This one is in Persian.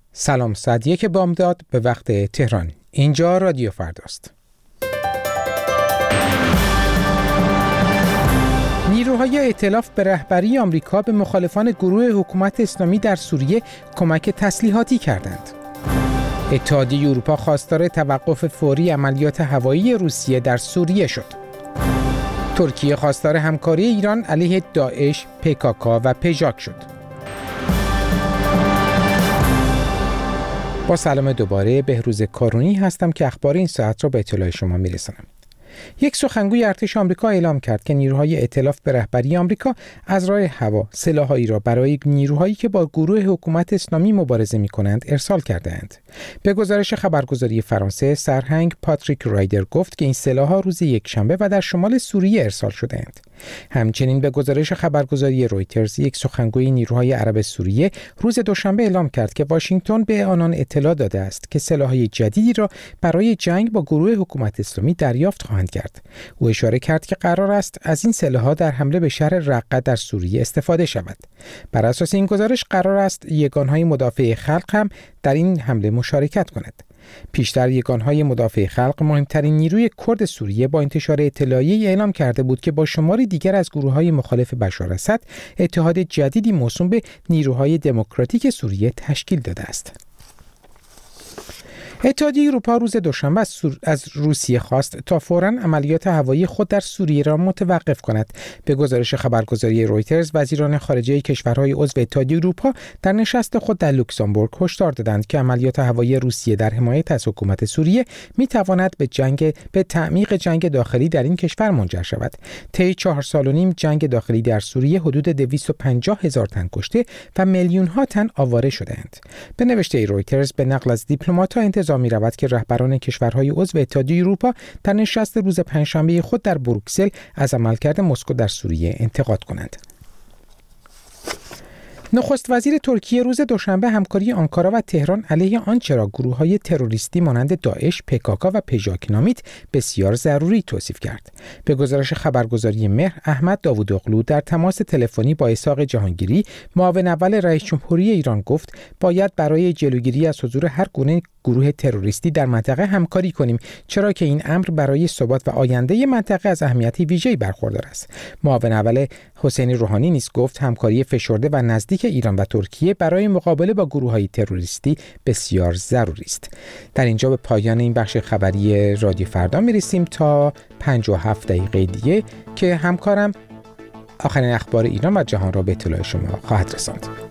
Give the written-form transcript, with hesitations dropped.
سلام، ساعت 1 بامداد به وقت تهران. اینجا رادیو فرداست. نیروهای ائتلاف به رهبری آمریکا به مخالفان گروه حکومت اسلامی در سوریه کمک تسلیحاتی کردند. اتحادیه اروپا خواستار توقف فوری عملیات هوایی روسیه در سوریه شد. ترکیه خواستار همکاری ایران علیه داعش، PKK و پژاک شد. با سلام دوباره، بهروز کارونی هستم که اخبار این ساعت را به اطلاع شما میرسانم. یک سخنگوی ارتش آمریکا اعلام کرد که نیروهای ائتلاف به رهبری آمریکا از راه هوا سلاح‌هایی را برای نیروهایی که با گروه حکومت اسلامی مبارزه می‌کنند ارسال کرده‌اند. به گزارش خبرگزاری فرانسه، سرهنگ پاتریک رایدر گفت که این سلاح‌ها روز یکشنبه و در شمال سوریه ارسال شده‌اند. همچنین به گزارش خبرگزاری رویترز، یک سخنگوی نیروهای عرب سوریه روز دوشنبه اعلام کرد که واشنگتن به آنان اطلاع داده است که سلاح‌های جدیدی را برای جنگ با گروه حکومت اسلامی دریافت خواهند کرد. او اشاره کرد که قرار است از این سلاح‌ها در حمله به شهر رقه در سوریه استفاده شود. بر اساس این گزارش قرار است یگانهای مدافع خلق هم در این حمله مشارکت کند. پیشتر یگانهای مدافع خلق، مهمترین نیروی کرد سوریه، با انتشار اطلاعیه‌ای اعلام کرده بود که با شماری دیگر از گروه‌های مخالف بشار اسد اتحاد جدیدی موسوم به نیروهای دموکراتیک سوریه تشکیل داده است. اتحادیه اروپا روز دوشنبه از روسیه خواست تا فوراً عملیات هوایی خود در سوریه را متوقف کند. به گزارش خبرگزاری رویترز، وزیران خارجه کشورهای عضو اتحادیه اروپا در نشست خود در لوکزامبورگ هشدار دادند که عملیات هوایی روسیه در حمایت از حکومت سوریه می‌تواند به تعمیق جنگ داخلی در این کشور منجر شود. طی 4 سال و نیم جنگ داخلی در سوریه حدود 250,000 تن کشته و میلیون‌ها تن آواره شده‌اند. به نوشته رویترز، به نقل از دیپلمات‌ها انتظار می‌رود که رهبران کشورهای عضو اتحادیه اروپا در نشست روز پنجشنبه خود در بروکسل از عملکرد مسکو در سوریه انتقاد کنند. نخست وزیر ترکیه روز دوشنبه همکاری آنکارا و تهران علیه آنچه را گروه‌های تروریستی مانند داعش، PKK و پژاک نامید بسیار ضروری توصیف کرد. به گزارش خبرگزاری مهر، احمد داوودوغلو در تماس تلفنی با اسحاق جهانگیری، معاون اول رئیس جمهوری ایران، گفت باید برای جلوگیری از حضور هر گونه گروه تروریستی در منطقه همکاری کنیم، چرا که این امر برای ثبات و آینده منطقه از اهمیت ویژه‌ای برخوردار است. معاون اول حسین روحانی نیز گفت همکاری فشرده و نزدیک ایران و ترکیه برای مقابله با گروه‌های تروریستی بسیار ضروری است. در اینجا به پایان این بخش خبری رادیو فردا می‌رسیم تا 57 دقیقه دیگه که همکارم آخرین اخبار ایران و جهان را به اطلاع شما خواهد رساند.